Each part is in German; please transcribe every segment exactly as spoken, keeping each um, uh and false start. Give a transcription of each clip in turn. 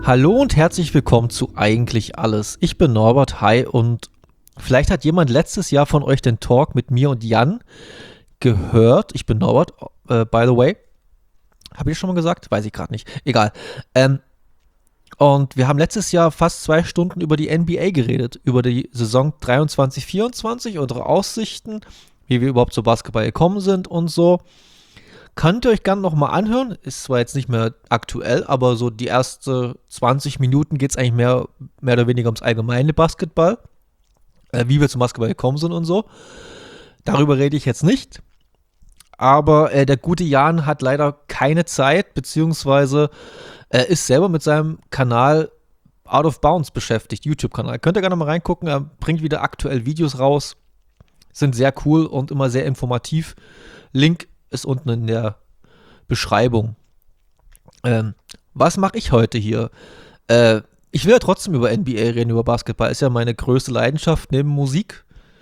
Hallo und herzlich willkommen zu Eigentlich Alles. Ich bin Norbert, hi, und vielleicht hat jemand letztes Jahr von euch den Talk mit mir und Jan gehört. Ich bin Norbert, äh, by the way. Habe ich das schon mal gesagt? Weiß ich gerade nicht. Egal. Ähm, und wir haben letztes Jahr fast zwei Stunden über die N B A geredet, über die Saison dreiundzwanzig vierundzwanzig, unsere Aussichten, wie wir überhaupt zu Basketball gekommen sind und so. Könnt ihr euch gerne nochmal anhören. Ist zwar jetzt nicht mehr aktuell, aber so die ersten zwanzig Minuten geht es eigentlich mehr, mehr oder weniger ums allgemeine Basketball. Äh, wie wir zum Basketball gekommen sind und so. Darüber rede ich jetzt nicht. Aber äh, der gute Jan hat leider keine Zeit, beziehungsweise äh, ist selber mit seinem Kanal Out of Bounds beschäftigt, YouTube-Kanal. Könnt ihr gerne mal reingucken. Er bringt wieder aktuell Videos raus. Sind sehr cool und immer sehr informativ. Link ist unten in der Beschreibung. Ähm, was mache ich heute hier? Äh, ich will ja trotzdem über N B A reden, über Basketball. Ist ja meine größte Leidenschaft neben Musik.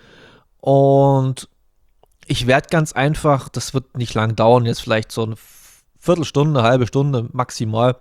Und ich werde ganz einfach, das wird nicht lang dauern, jetzt vielleicht so eine Viertelstunde, eine halbe Stunde maximal,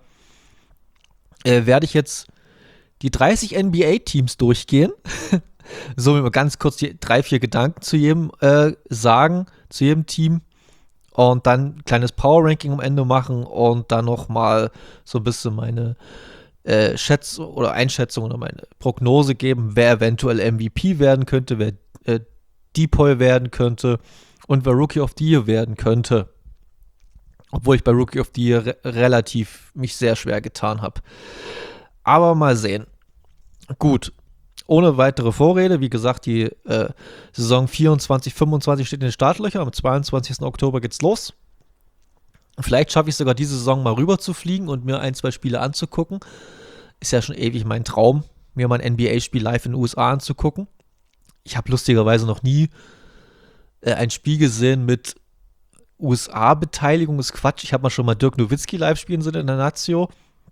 äh, werde ich jetzt die dreißig N B A-Teams durchgehen. So mal ganz kurz die drei, vier Gedanken zu jedem äh, sagen, zu jedem Team. Und dann ein kleines Power-Ranking am Ende machen und dann nochmal so ein bisschen meine äh, Schätzung oder Einschätzung oder meine Prognose geben, wer eventuell M V P werden könnte, wer äh, Depoy werden könnte und wer Rookie of the Year werden könnte. Obwohl ich bei Rookie of the Year re- relativ mich sehr schwer getan habe. Aber mal sehen. Gut. Ohne weitere Vorrede, wie gesagt, die äh, Saison vierundzwanzig fünfundzwanzig steht in den Startlöchern. Am zweiundzwanzigsten Oktober geht's los. Vielleicht schaffe ich sogar diese Saison mal rüber zu fliegen und mir ein, zwei Spiele anzugucken. Ist ja schon ewig mein Traum, mir mal ein N B A-Spiel live in den U S A anzugucken. Ich habe lustigerweise noch nie äh, ein Spiel gesehen mit U S A-Beteiligung. Ist Quatsch. Ich habe mal schon mal Dirk Nowitzki live spielen sehen in der Nazio.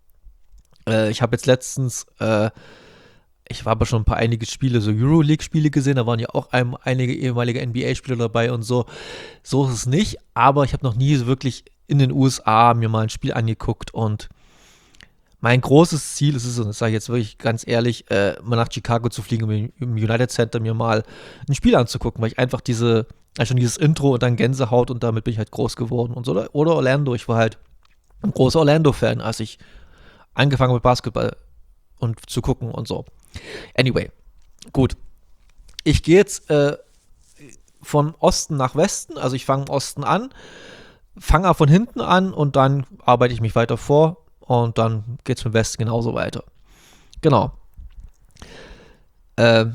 Äh, ich habe jetzt letztens äh, Ich habe aber schon ein paar einige Spiele, so Euroleague-Spiele gesehen, da waren ja auch ein, einige ehemalige N B A-Spieler dabei und so. So ist es nicht, aber ich habe noch nie so wirklich in den U S A mir mal ein Spiel angeguckt und mein großes Ziel ist es, und das sage ich jetzt wirklich ganz ehrlich, äh, mal nach Chicago zu fliegen, um im United Center mir mal ein Spiel anzugucken, weil ich einfach diese, also schon dieses Intro und dann Gänsehaut und damit bin ich halt groß geworden und so. Oder Orlando, ich war halt ein großer Orlando-Fan, als ich angefangen habe mit Basketball und zu gucken und so. Anyway, gut. Ich gehe jetzt äh, von Osten nach Westen, also ich fange im Osten an, fange von hinten an und dann arbeite ich mich weiter vor und dann geht es mit Westen genauso weiter. Genau. Äh,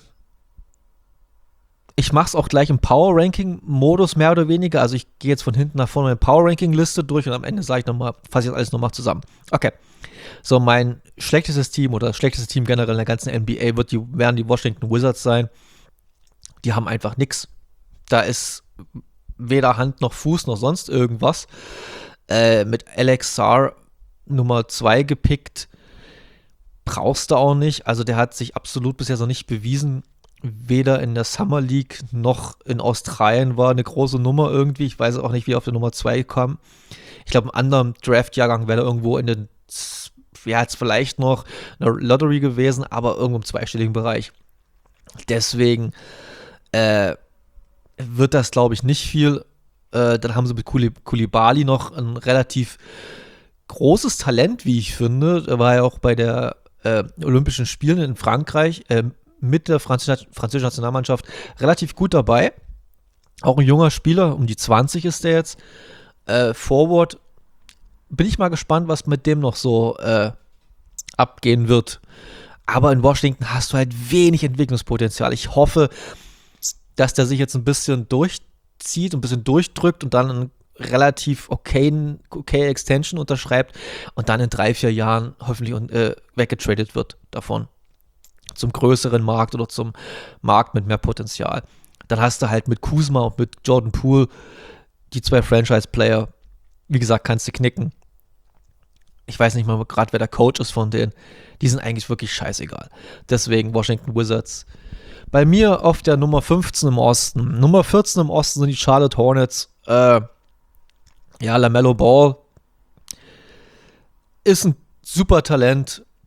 ich mache es auch gleich im Power-Ranking-Modus mehr oder weniger, also ich gehe jetzt von hinten nach vorne eine Power-Ranking-Liste durch und am Ende sage ich nochmal, fasse ich das alles nochmal zusammen. Okay. So, mein schlechtestes Team oder das schlechteste Team generell in der ganzen N B A wird die, werden die Washington Wizards sein. Die haben einfach nichts. Da ist weder Hand noch Fuß noch sonst irgendwas. Äh, mit Alex Sarr Nummer zwei gepickt. Brauchst du auch nicht. Also der hat sich absolut bisher noch nicht bewiesen. Weder in der Summer League noch in Australien war eine große Nummer irgendwie. Ich weiß auch nicht, wie er auf der Nummer zwei kam. Ich glaube, im anderen Draft-Jahrgang wäre er irgendwo in den ja, jetzt vielleicht noch eine Lottery gewesen, aber irgendwo im zweistelligen Bereich. Deswegen äh, wird das, glaube ich, nicht viel. Äh, dann haben sie mit Koulibaly noch ein relativ großes Talent, wie ich finde. Er war ja auch bei der äh, Olympischen Spielen in Frankreich äh, mit der Französ- französischen Nationalmannschaft relativ gut dabei. Auch ein junger Spieler, um die zwanzig ist der jetzt. Äh, Forward. Bin ich mal gespannt, was mit dem noch so äh, abgehen wird. Aber in Washington hast du halt wenig Entwicklungspotenzial. Ich hoffe, dass der sich jetzt ein bisschen durchzieht, ein bisschen durchdrückt und dann einen relativ okayen, okay Extension unterschreibt und dann in drei, vier Jahren hoffentlich äh, weggetradet wird davon. Zum größeren Markt oder zum Markt mit mehr Potenzial. Dann hast du halt mit Kuzma und mit Jordan Poole die zwei Franchise-Player. Wie gesagt, kannst du knicken. Ich weiß nicht mal gerade, wer der Coach ist von denen. Die sind eigentlich wirklich scheißegal. Deswegen Washington Wizards. Bei mir auf der Nummer fünfzehn im Osten. Nummer vierzehn im Osten sind die Charlotte Hornets. Äh, ja, LaMelo Ball ist ein super Talent.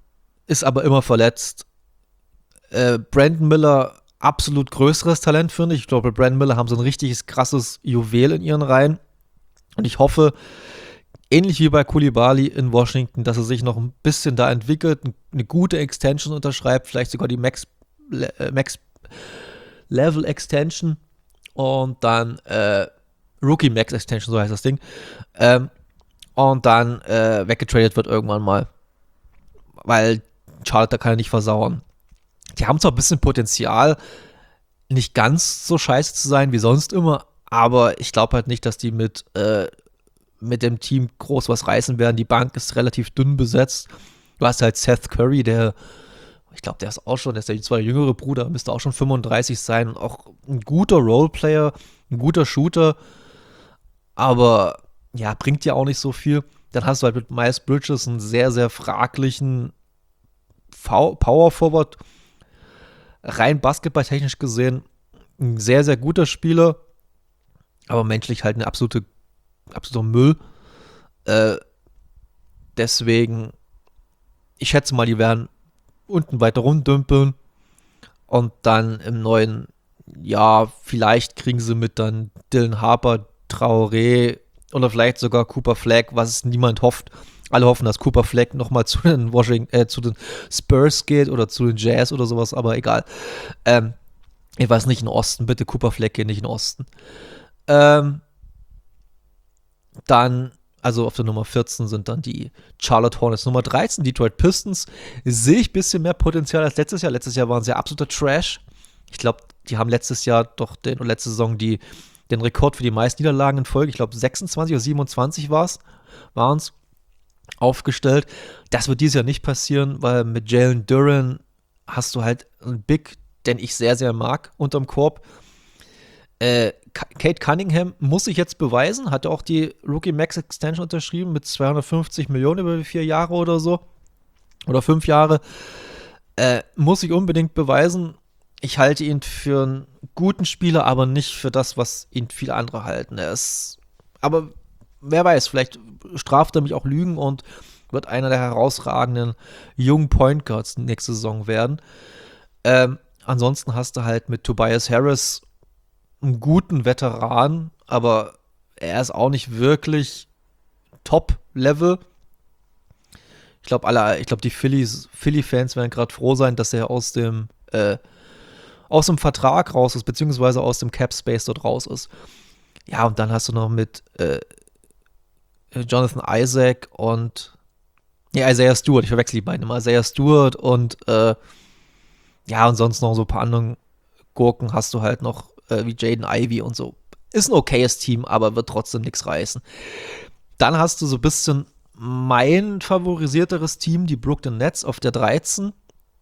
ist aber immer verletzt. Äh, Brandon Miller, absolut größeres Talent, finde ich. Ich glaube, Brandon Miller haben so ein richtiges, krasses Juwel in ihren Reihen. Und ich hoffe, ähnlich wie bei Coulibaly in Washington, dass er sich noch ein bisschen da entwickelt, eine gute Extension unterschreibt, vielleicht sogar die Max, Max Level Extension und dann äh, Rookie Max Extension, so heißt das Ding. Ähm, und dann äh, weggetradet wird irgendwann mal. Weil Charlotte kann er nicht versauern. Die haben zwar ein bisschen Potenzial, nicht ganz so scheiße zu sein wie sonst immer, aber ich glaube halt nicht, dass die mit, äh, mit dem Team groß was reißen werden. Die Bank ist relativ dünn besetzt. Du hast halt Seth Curry, der, ich glaube, der ist auch schon, der ist der zwei jüngere Bruder, müsste auch schon fünfunddreißig sein und auch ein guter Roleplayer, ein guter Shooter, aber ja, bringt ja auch nicht so viel. Dann hast du halt mit Miles Bridges einen sehr, sehr fraglichen Power Forward, rein basketballtechnisch gesehen, ein sehr, sehr guter Spieler, aber menschlich halt eine absolute, absoluter Müll. Äh, deswegen, ich schätze mal, die werden unten weiter runddümpeln und dann im neuen Jahr, vielleicht kriegen sie mit dann Dylan Harper, Traoré oder vielleicht sogar Cooper Flagg, was niemand hofft. Alle hoffen, dass Cooper Flagg nochmal zu den Washington, äh, zu den Spurs geht oder zu den Jazz oder sowas, aber egal. Ähm, ich weiß nicht in den Osten, bitte Cooper Flagg geht nicht in den Osten. Ähm, dann, also auf der Nummer vierzehn sind dann die Charlotte Hornets. Nummer dreizehn, Detroit Pistons. Sehe ich ein bisschen mehr Potenzial als letztes Jahr. Letztes Jahr waren sie absoluter Trash. Ich glaube, die haben letztes Jahr doch, den, letzte Saison die, den Rekord für die meisten Niederlagen in Folge, ich glaube sechsundzwanzig oder siebenundzwanzig war es, waren es, aufgestellt. Das wird dieses Jahr nicht passieren, weil mit Jalen Duren hast du halt einen Big, den ich sehr, sehr mag, unterm Korb. Äh, Kate Cunningham muss sich jetzt beweisen, hat auch die Rookie Max Extension unterschrieben mit zweihundertfünfzig Millionen über vier Jahre oder so. Oder fünf Jahre. Äh, muss sich unbedingt beweisen. Ich halte ihn für einen guten Spieler, aber nicht für das, was ihn viele andere halten. Er ist, aber wer weiß, vielleicht straft er mich auch Lügen und wird einer der herausragenden jungen Point Guards nächste Saison werden. Ähm, ansonsten hast du halt mit Tobias Harris einen guten Veteran, aber er ist auch nicht wirklich Top-Level. Ich glaube, alle, ich glaube, die Phillies, Philly-Fans werden gerade froh sein, dass er aus dem äh, aus dem Vertrag raus ist, beziehungsweise aus dem Cap-Space dort raus ist. Ja, und dann hast du noch mit äh, Jonathan Isaac und ja, Isaiah Stewart, ich verwechsel die beiden immer, Isaiah Stewart und äh, ja, und sonst noch so ein paar anderen Gurken hast du halt noch, äh, wie Jaden Ivey und so. Ist ein okayes Team, aber wird trotzdem nichts reißen. Dann hast du so ein bisschen mein favorisierteres Team, die Brooklyn Nets auf der dreizehn.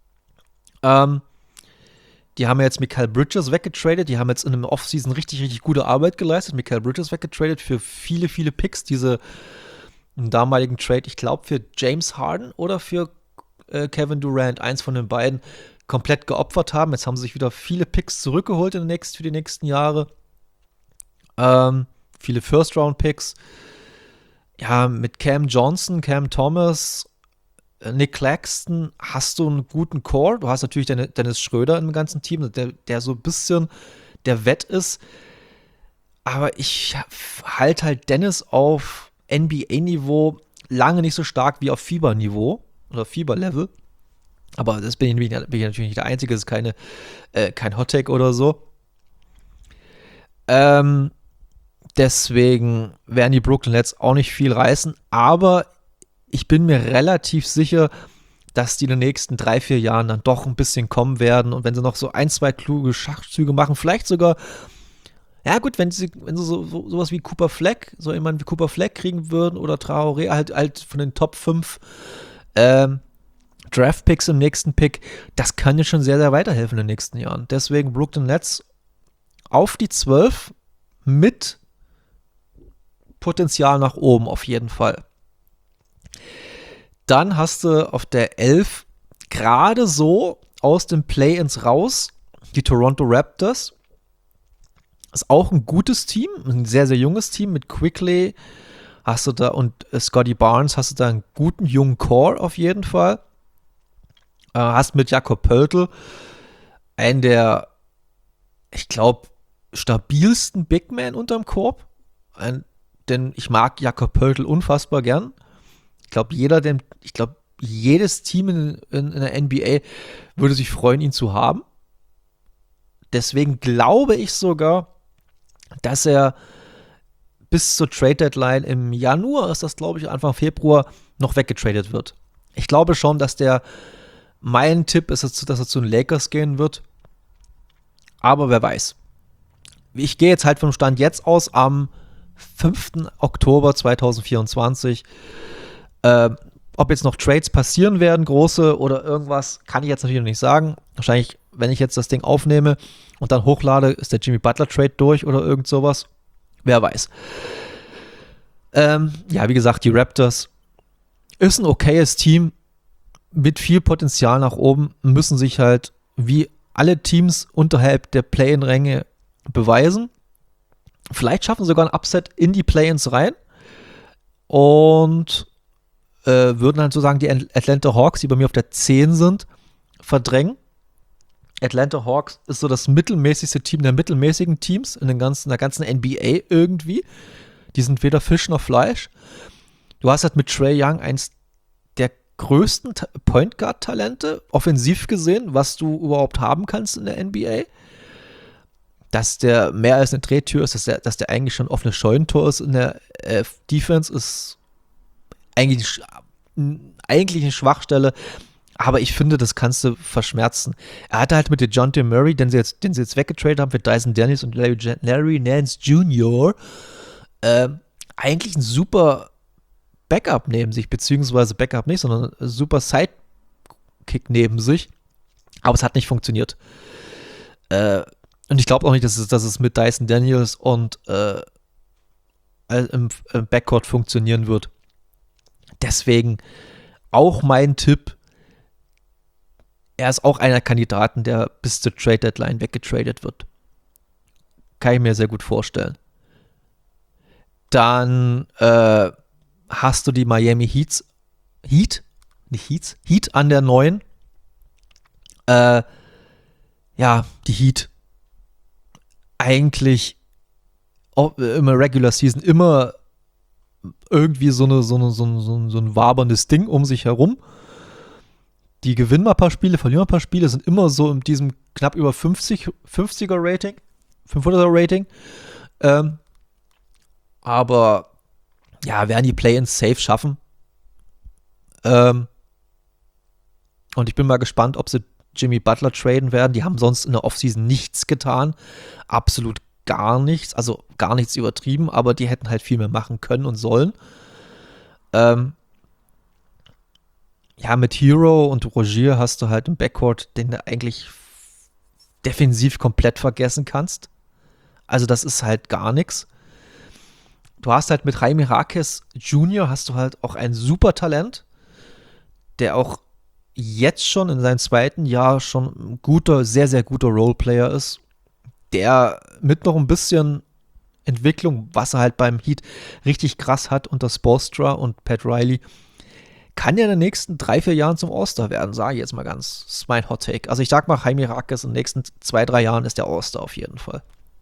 Ähm, die haben jetzt Mikal Bridges weggetradet, die haben jetzt in einem Offseason richtig, richtig gute Arbeit geleistet. Mikal Bridges weggetradet für viele, viele Picks, diese im damaligen Trade, ich glaube für James Harden oder für äh, Kevin Durant, eins von den beiden, komplett geopfert haben. Jetzt haben sie sich wieder viele Picks zurückgeholt in den nächsten, für die nächsten Jahre. Ähm, viele First-Round-Picks. Ja, mit Cam Johnson, Cam Thomas, Nick Claxton hast du einen guten Core. Du hast natürlich Dennis Schröder im ganzen Team, der, der so ein bisschen der Wett ist. Aber ich halte halt Dennis auf N B A-Niveau lange nicht so stark wie auf Fieber-Niveau oder Fieber-Level. Aber das bin ich, bin ich natürlich nicht der Einzige, das ist keine, äh, kein Hot-Take oder so. Ähm, deswegen werden die Brooklyn Nets auch nicht viel reißen, aber ich bin mir relativ sicher, dass die in den nächsten drei, vier Jahren dann doch ein bisschen kommen werden und wenn sie noch so ein, zwei kluge Schachzüge machen, vielleicht sogar, ja gut, wenn sie, wenn sie so, so, sowas wie Cooper Flagg, so jemand wie Cooper Flagg kriegen würden oder Traoré, halt, halt von den Top fünf ähm, Draft-Picks im nächsten Pick, das kann dir schon sehr, sehr weiterhelfen in den nächsten Jahren. Deswegen Brooklyn Nets auf die zwölf mit Potenzial nach oben auf jeden Fall. Dann hast du auf der elf gerade so aus dem Play-Ins raus die Toronto Raptors. Ist auch ein gutes Team, ein sehr, sehr junges Team mit Quickley hast du da und Scotty Barnes hast du da einen guten jungen Core auf jeden Fall. Äh, hast mit Jakob Poeltl einen der, ich glaube, stabilsten Big Man unterm Korb. Ein, denn ich mag Jakob Poeltl unfassbar gern. Ich glaube, jeder, den, ich glaube, jedes Team in, in, in der N B A würde sich freuen, ihn zu haben. Deswegen glaube ich sogar, dass er bis zur Trade-Deadline im Januar, ist das glaube ich Anfang Februar, noch weggetradet wird. Ich glaube schon, dass der, mein Tipp ist, dass er zu den Lakers gehen wird. Aber wer weiß. Ich gehe jetzt halt vom Stand jetzt aus am fünften Oktober zweitausendvierundzwanzig. Äh, ob jetzt noch Trades passieren werden, große oder irgendwas, kann ich jetzt natürlich noch nicht sagen. Wahrscheinlich, wenn ich jetzt das Ding aufnehme und dann hochlade, ist der Jimmy Butler Trade durch oder irgend sowas. Wer weiß. Ähm, ja, wie gesagt, die Raptors ist ein okayes Team mit viel Potenzial nach oben, müssen sich halt wie alle Teams unterhalb der Play-in-Ränge beweisen. Vielleicht schaffen sie sogar ein Upset in die Play-ins rein und äh, würden halt sozusagen die Atlanta Hawks, die bei mir auf der zehn sind, verdrängen. Atlanta Hawks ist so das mittelmäßigste Team der mittelmäßigen Teams in den ganzen, der ganzen N B A irgendwie. Die sind weder Fisch noch Fleisch. Du hast halt mit Trae Young eins der größten Ta- Point Guard Talente, offensiv gesehen, was du überhaupt haben kannst in der N B A. Dass der mehr als eine Drehtür ist, dass der, dass der eigentlich schon offene Scheunentor ist in der äh, Defense, ist eigentlich, eigentlich eine Schwachstelle. Aber ich finde, das kannst du verschmerzen. Er hatte halt mit DeJounte Murray, den sie jetzt, den sie jetzt weggetradet haben für Dyson Daniels und Larry, Larry Nance Junior, äh, eigentlich ein super Backup neben sich, beziehungsweise Backup nicht, sondern ein super Sidekick neben sich. Aber es hat nicht funktioniert. Äh, und ich glaube auch nicht, dass es, dass es mit Dyson Daniels und äh, im, im Backcourt funktionieren wird. Deswegen auch mein Tipp, er ist auch einer Kandidaten, der bis zur Trade-Deadline weggetradet wird. Kann ich mir sehr gut vorstellen. Dann äh, hast du die Miami Heats, Heat? Nicht Heats? Heat an der neuen. Äh, ja, die Heat. Eigentlich immer Regular Season, immer irgendwie so, eine, so, eine, so, ein, so ein waberndes Ding um sich herum. Die gewinnen mal ein paar Spiele, verlieren mal ein paar Spiele, sind immer so in diesem knapp über fünfzig, fünfziger Rating, fünfhunderter Rating. Ähm, aber ja, werden die Play-ins safe schaffen. Ähm, und ich bin mal gespannt, ob sie Jimmy Butler traden werden. Die haben sonst in der Offseason nichts getan. Absolut gar nichts. Also gar nichts übertrieben, aber die hätten halt viel mehr machen können und sollen. Ähm, Ja, mit Hero und Rogier hast du halt im Backcourt, den du eigentlich defensiv komplett vergessen kannst. Also das ist halt gar nichts. Du hast halt mit Jaime Jaquez Junior hast du halt auch ein super Talent, der auch jetzt schon in seinem zweiten Jahr schon ein guter, sehr, sehr guter Roleplayer ist, der mit noch ein bisschen Entwicklung, was er halt beim Heat richtig krass hat unter Spoelstra und Pat Riley, kann ja in den nächsten drei, vier Jahren zum All-Star werden, sage ich jetzt mal ganz. Das ist mein Hot-Take. Also ich sag mal, Jaime Jaquez in den nächsten zwei, drei Jahren ist der All-Star auf jeden Fall.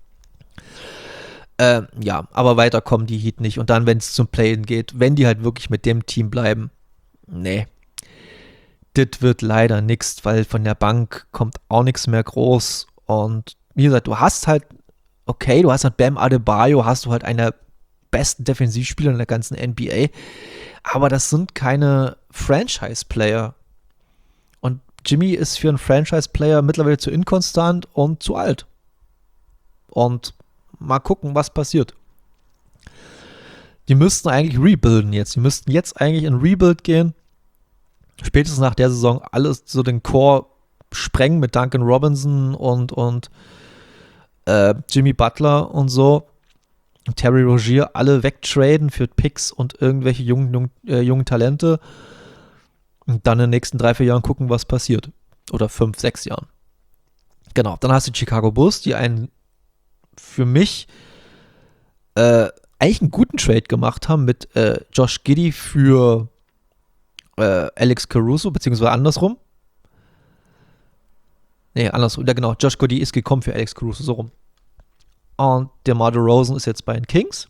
Äh, ja, aber weiter kommen die Heat nicht. Und dann, wenn es zum Play-In geht, wenn die halt wirklich mit dem Team bleiben, nee. Das wird leider nichts, weil von der Bank kommt auch nichts mehr groß. Und wie gesagt, du hast halt, okay, du hast halt Bam Adebayo, hast du halt einen der besten Defensivspieler in der ganzen N B A. Aber das sind keine Franchise-Player. Und Jimmy ist für einen Franchise-Player mittlerweile zu inkonstant und zu alt. Und mal gucken, was passiert. Die müssten eigentlich rebuilden jetzt. Die müssten jetzt eigentlich in Rebuild gehen. Spätestens nach der Saison alles so den Core sprengen mit Duncan Robinson und, und äh, Jimmy Butler und so. Terry Rozier alle wegtraden für Picks und irgendwelche jungen, jungen, äh, jungen Talente und dann in den nächsten drei, vier Jahren gucken, was passiert. Oder fünf, sechs Jahren. Genau, dann hast du die Chicago Bulls, die einen für mich äh, eigentlich einen guten Trade gemacht haben mit äh, Josh Giddey für äh, Alex Caruso, beziehungsweise andersrum. Nee, andersrum. Ja, genau. Josh Goodey ist gekommen für Alex Caruso, so rum. Und der DeMar DeRozan ist jetzt bei den Kings.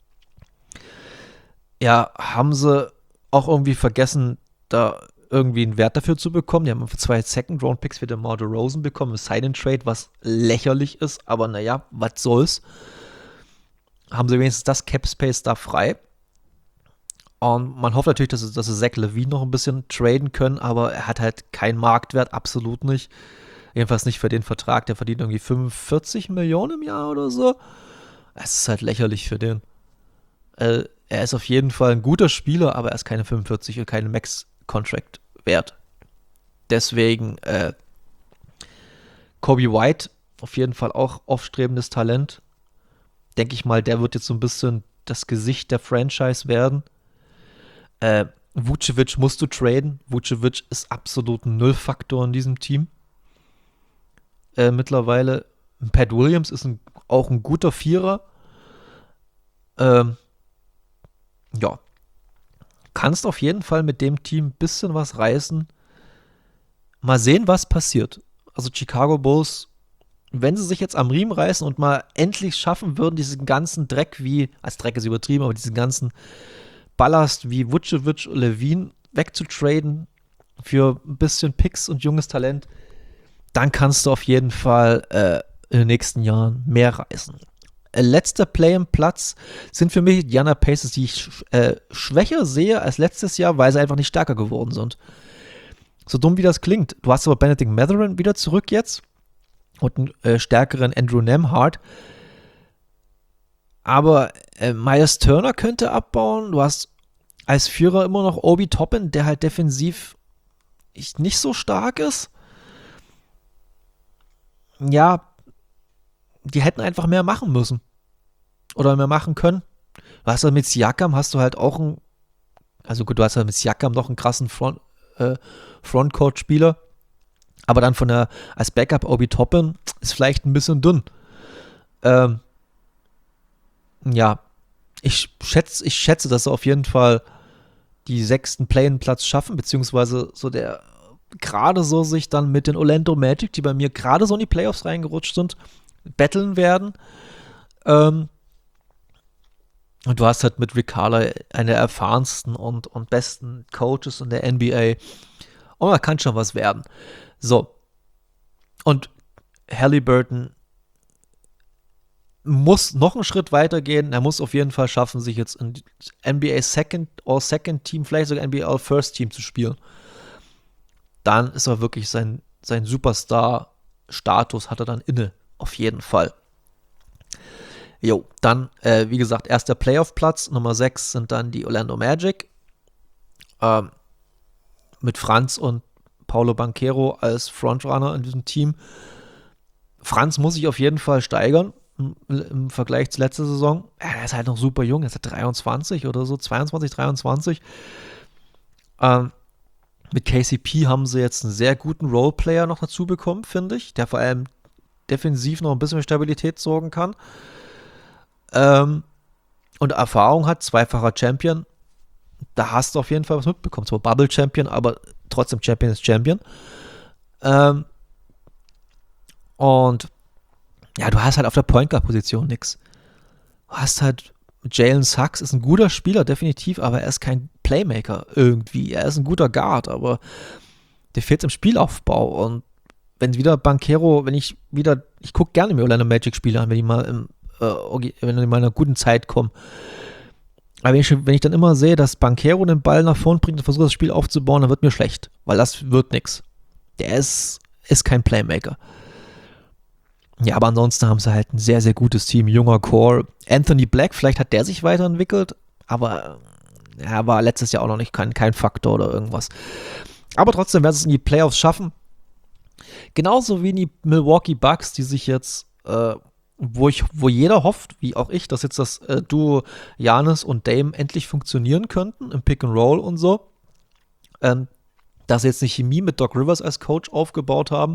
Ja, haben sie auch irgendwie vergessen, da irgendwie einen Wert dafür zu bekommen. Die haben für zwei Second-Round-Picks für DeMar DeRozan bekommen, ein Sign-and-Trade, was lächerlich ist, aber naja, was soll's. Haben sie wenigstens das Cap-Space da frei. Und man hofft natürlich, dass sie, dass sie Zach LaVine noch ein bisschen traden können, aber er hat halt keinen Marktwert, absolut nicht. Jedenfalls nicht für den Vertrag, der verdient irgendwie fünfundvierzig Millionen im Jahr oder so. Es ist halt lächerlich für den. Äh, er ist auf jeden Fall ein guter Spieler, aber er ist keine fünfundvierzig und keine Max-Contract wert. Deswegen äh, Kobe White, auf jeden Fall auch aufstrebendes Talent. Denke ich mal, der wird jetzt so ein bisschen das Gesicht der Franchise werden. Äh, Vucevic musst du traden. Vucevic ist absolut ein Nullfaktor in diesem Team. Äh, mittlerweile. Pat Williams ist ein, auch ein guter Vierer. Ähm, ja. Kannst auf jeden Fall mit dem Team ein bisschen was reißen. Mal sehen, was passiert. Also Chicago Bulls, wenn sie sich jetzt am Riemen reißen und mal endlich schaffen würden, diesen ganzen Dreck wie, als Dreck ist übertrieben, aber diesen ganzen Ballast wie Vucevic und LaVine wegzutraden für ein bisschen Picks und junges Talent, dann kannst du auf jeden Fall äh, in den nächsten Jahren mehr reißen. Äh, letzter Play im Platz sind für mich die Indiana Pacers, die ich äh, schwächer sehe als letztes Jahr, weil sie einfach nicht stärker geworden sind. So dumm wie das klingt. Du hast aber Benedict Mathurin wieder zurück jetzt und einen äh, stärkeren Andrew Nembhard. Aber äh, Myles Turner könnte abbauen. Du hast als Führer immer noch Obi Toppin, der halt defensiv nicht so stark ist. Ja, die hätten einfach mehr machen müssen. Oder mehr machen können. Du hast halt mit Siakam hast du halt auch einen, also gut, du hast halt mit Siakam noch einen krassen Front, äh, Frontcourt-Spieler. Aber dann von der, als Backup Obi Toppin ist vielleicht ein bisschen dünn. Ähm, ja, ich schätze, ich schätze, dass sie auf jeden Fall die sechsten Play-in-Platz schaffen, beziehungsweise so der gerade so sich dann mit den Orlando Magic, die bei mir gerade so in die Playoffs reingerutscht sind, battlen werden. Ähm, und du hast halt mit Rick Carlisle einen der erfahrensten und, und besten Coaches in der N B A. Und da kann schon was werden. So. Und Halliburton muss noch einen Schritt weiter gehen. Er muss auf jeden Fall schaffen, sich jetzt in N B A Second or Second Team, vielleicht sogar N B A All First Team zu spielen. Dann ist er wirklich sein, sein Superstar-Status hat er dann inne. Auf jeden Fall. Jo, dann, äh, wie gesagt, erster Playoff-Platz. Nummer sechs sind dann die Orlando Magic. Ähm, mit Franz und Paolo Banchero als Frontrunner in diesem Team. Franz muss sich auf jeden Fall steigern im, im Vergleich zur letzten Saison. Ja, er ist halt noch super jung, er ist dreiundzwanzig oder so, zweiundzwanzig, dreiundzwanzig. Ähm, mit K C P haben sie jetzt einen sehr guten Roleplayer noch dazu bekommen, finde ich, der vor allem defensiv noch ein bisschen für Stabilität sorgen kann. Ähm, und Erfahrung hat, zweifacher Champion. Da hast du auf jeden Fall was mitbekommen. Zwar Bubble Champion, aber trotzdem Champion ist Champion. Ähm, und ja, du hast halt auf der Point Guard Position nichts. Du hast halt Jalen Suggs ist ein guter Spieler, definitiv, aber er ist kein Playmaker irgendwie. Er ist ein guter Guard, aber der fehlt im Spielaufbau. Und wenn wieder Banchero, wenn ich wieder, ich gucke gerne mir Orlando Magic Spiele an, wenn die mal im, äh, wenn die mal in einer guten Zeit kommen. Aber wenn ich, wenn ich dann immer sehe, dass Banchero den Ball nach vorn bringt und versucht, das Spiel aufzubauen, dann wird mir schlecht, weil das wird nichts. Der ist, ist kein Playmaker. Ja, aber ansonsten haben sie halt ein sehr, sehr gutes Team, junger Core. Anthony Black, vielleicht hat der sich weiterentwickelt, aber er war letztes Jahr auch noch nicht kein, kein Faktor oder irgendwas. Aber trotzdem werden sie es in die Playoffs schaffen. Genauso wie die Milwaukee Bucks, die sich jetzt, äh, wo ich, wo jeder hofft, wie auch ich, dass jetzt das äh, Duo Giannis und Dame endlich funktionieren könnten im Pick and Roll und so. Ähm, dass sie jetzt eine Chemie mit Doc Rivers als Coach aufgebaut haben.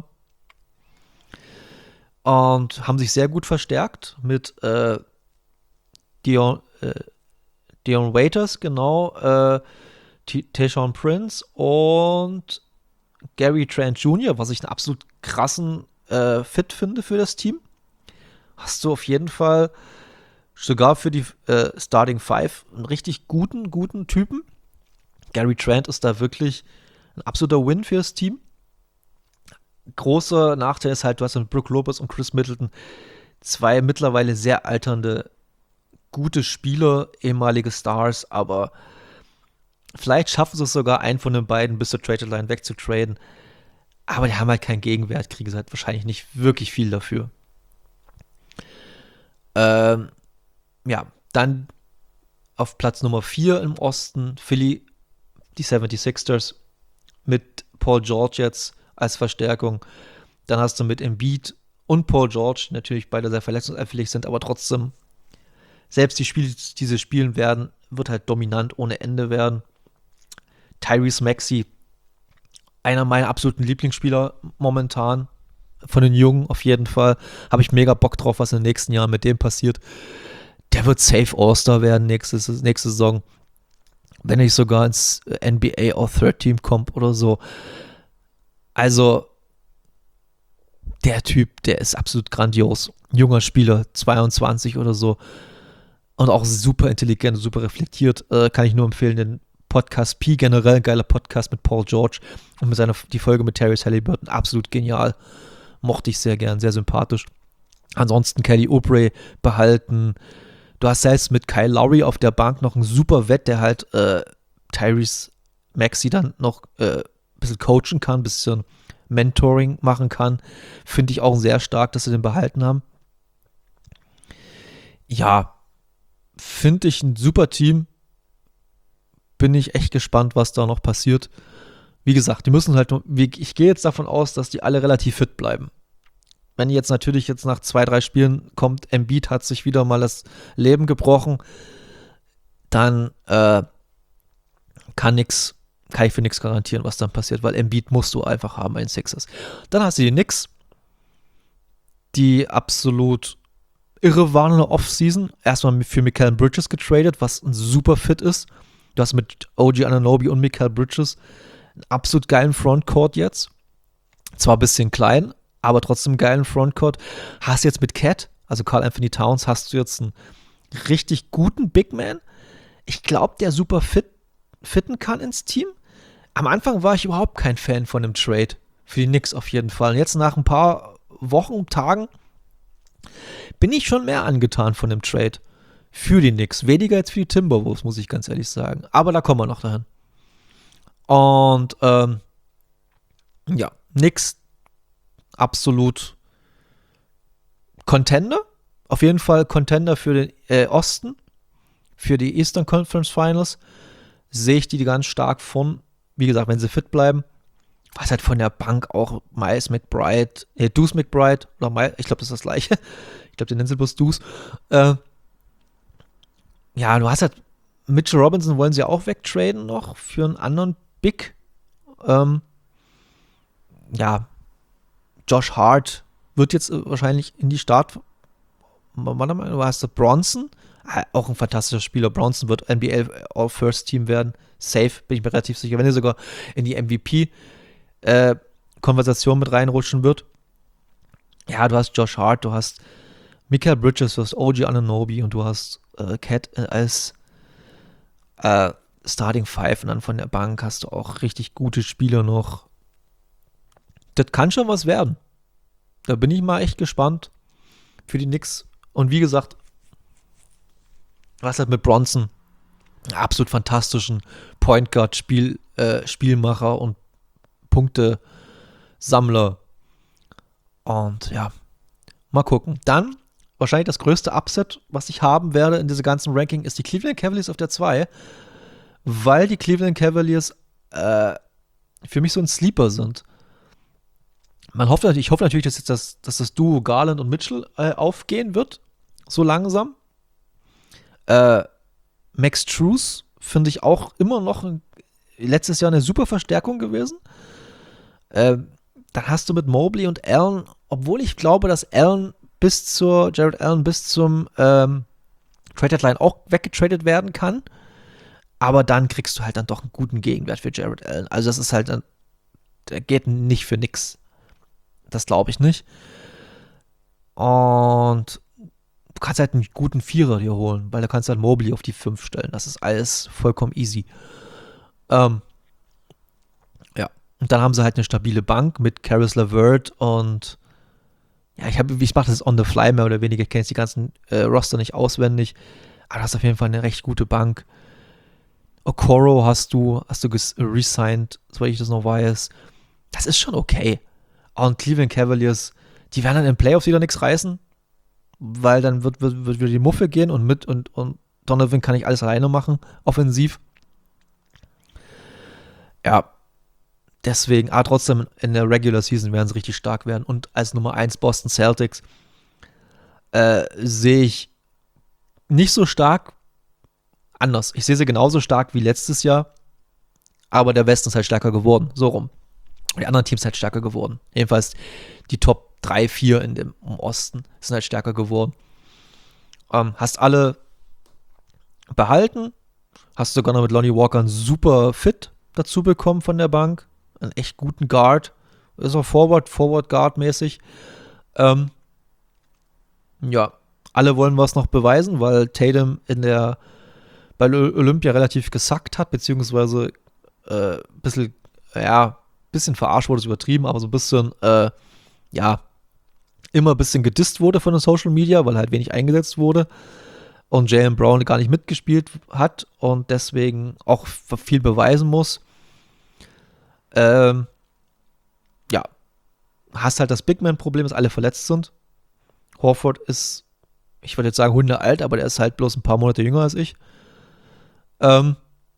Und haben sich sehr gut verstärkt mit äh, Dion, äh, Dion Waiters, genau, äh, Tayshaun Prince und Gary Trent Junior, was ich einen absolut krassen äh, Fit finde für das Team. Hast du auf jeden Fall sogar für die äh, Starting Five einen richtig guten, guten Typen. Gary Trent ist da wirklich ein absoluter Win für das Team. Großer Nachteil ist halt, du hast mit Brook Lopez und Chris Middleton zwei mittlerweile sehr alternde, gute Spieler, ehemalige Stars, aber vielleicht schaffen sie es sogar, einen von den beiden bis zur Trade-Line wegzutraden. Aber die haben halt keinen Gegenwert, kriegen sie halt wahrscheinlich nicht wirklich viel dafür. Ähm, ja, dann auf Platz Nummer vier im Osten, Philly, die seventy-sixers mit Paul George jetzt als Verstärkung. Dann hast du mit Embiid und Paul George, natürlich beide sehr verletzungsanfällig sind, aber trotzdem, selbst die Spiele, die sie spielen werden, wird halt dominant ohne Ende werden. Tyrese Maxey, einer meiner absoluten Lieblingsspieler momentan, von den Jungen auf jeden Fall. Habe ich mega Bock drauf, was in den nächsten Jahren mit dem passiert. Der wird safe All-Star werden nächste, nächste Saison. Wenn nicht sogar ins N B A All-Third-Team kommt oder so. Also, der Typ, der ist absolut grandios. Junger Spieler, zweiundzwanzig oder so. Und auch super intelligent, super reflektiert. Äh, kann ich nur empfehlen, den Podcast P, generell ein geiler Podcast mit Paul George. Und mit seiner, die Folge mit Tyrese Halliburton, absolut genial. Mochte ich sehr gern, sehr sympathisch. Ansonsten Kelly Oubre behalten. Du hast selbst mit Kyle Lowry auf der Bank noch einen super Wett, der halt äh, Tyrese Maxey dann noch äh, ein bisschen coachen kann, ein bisschen Mentoring machen kann. Finde ich auch sehr stark, dass sie den behalten haben. Ja, finde ich ein super Team. Bin ich echt gespannt, was da noch passiert. Wie gesagt, die müssen halt, ich gehe jetzt davon aus, dass die alle relativ fit bleiben. Wenn jetzt natürlich jetzt nach zwei, drei Spielen kommt, Embiid hat sich wieder mal das Leben gebrochen, dann äh, kann nix, kann ich für nichts garantieren, was dann passiert, weil Embiid musst du einfach haben bei den Sixers. Dann hast du die Knicks, die absolut irre waren in der Offseason. Erstmal für Mikal Bridges getradet, was ein super Fit ist. Du hast mit O G Anunoby und Mikal Bridges einen absolut geilen Frontcourt jetzt. Zwar ein bisschen klein, aber trotzdem einen geilen Frontcourt. Hast jetzt mit Cat, also Karl Anthony Towns, hast du jetzt einen richtig guten Big Man. Ich glaube, der super fit, fitten kann ins Team. Am Anfang war ich überhaupt kein Fan von dem Trade. Für die Knicks auf jeden Fall. Und jetzt nach ein paar Wochen, Tagen bin ich schon mehr angetan von dem Trade für die Knicks. Weniger als für die Timberwolves, muss ich ganz ehrlich sagen. Aber da kommen wir noch dahin. Und ähm, ja, Knicks absolut Contender. Auf jeden Fall Contender für den äh, Osten. Für die Eastern Conference Finals sehe ich die ganz stark von, wie gesagt, wenn sie fit bleiben. Was halt von der Bank auch Miles McBride, äh, Deuce McBride, oder Miles, ich glaube, das ist das gleiche. Ich glaube, den nennen sie bloß Deuce. Äh, ja, du hast halt, Mitchell Robinson wollen sie auch wegtraden noch für einen anderen Big. Ähm, ja, Josh Hart wird jetzt wahrscheinlich in die Start. Warte mal, du hast Bronson, auch ein fantastischer Spieler. Bronson wird N B A All-First Team werden. Safe, bin ich mir relativ sicher. Wenn er sogar in die M V P-Konversation äh, mit reinrutschen wird. Ja, du hast Josh Hart, du hast Mikal Bridges, du hast O G Anunoby und du hast äh, Cat als äh, Starting Five und dann von der Bank hast du auch richtig gute Spieler noch. Das kann schon was werden. Da bin ich mal echt gespannt für die Knicks. Und wie gesagt, was halt mit Bronson, absolut fantastischen Point Guard Spiel, äh, Spielmacher und Punktesammler. Und ja, mal gucken. Dann wahrscheinlich das größte Upset, was ich haben werde in diesem ganzen Ranking, ist die Cleveland Cavaliers auf der zwei, weil die Cleveland Cavaliers äh, für mich so ein Sleeper sind. Man hofft, ich hoffe natürlich, dass jetzt das, dass das Duo Garland und Mitchell äh, aufgehen wird, so langsam. Äh, Max Strus finde ich auch immer noch ein, letztes Jahr eine super Verstärkung gewesen. Äh, dann hast du mit Mobley und Allen, obwohl ich glaube, dass Allen bis zur, Jared Allen bis zum ähm, Trade Deadline auch weggetradet werden kann. Aber dann kriegst du halt dann doch einen guten Gegenwert für Jared Allen. Also das ist halt ein der geht nicht für nix. Das glaube ich nicht. Und du kannst halt einen guten Vierer dir holen, weil da kannst du halt Mobley auf die fünf stellen. Das ist alles vollkommen easy. Ähm, ja. Und dann haben sie halt eine stabile Bank mit Caris LeVert und ja, ich, hab, ich mache das on the fly mehr oder weniger. Ich kenne jetzt die ganzen äh, Roster nicht auswendig. Aber das ist auf jeden Fall eine recht gute Bank. Okoro hast du, hast du ges- resigned, soweit ich das noch weiß. Das ist schon okay. Und Cleveland Cavaliers, die werden dann im Playoffs wieder nichts reißen, weil dann wird, wird, wird wieder die Muffe gehen und mit und, und Donovan kann nicht alles alleine machen, offensiv. Ja, deswegen, aber trotzdem in der Regular Season werden sie richtig stark werden. Und als Nummer eins Boston Celtics äh, sehe ich nicht so stark anders. Ich sehe sie genauso stark wie letztes Jahr, aber der Westen ist halt stärker geworden. So rum. Und die anderen Teams sind halt stärker geworden. Jedenfalls die Top drei, vier in dem, im Osten sind halt stärker geworden. Ähm, hast alle behalten. Hast sogar noch mit Lonnie Walker einen super Fit dazu bekommen von der Bank. Einen echt guten Guard. Ist auch Forward, Forward Guard mäßig. Ähm, ja, alle wollen was noch beweisen, weil Tatum in der bei Olympia relativ gesackt hat, beziehungsweise äh, ein bisschen, ja, bisschen verarscht wurde, ist übertrieben, aber so ein bisschen, äh, ja, immer ein bisschen gedisst wurde von den Social Media, weil halt wenig eingesetzt wurde und Jaylen Brown gar nicht mitgespielt hat und deswegen auch viel beweisen muss. Ähm, ja, hast halt das Big Man-Problem, dass alle verletzt sind. Horford ist, ich würde jetzt sagen, Hunde alt, aber der ist halt bloß ein paar Monate jünger als ich. Ähm,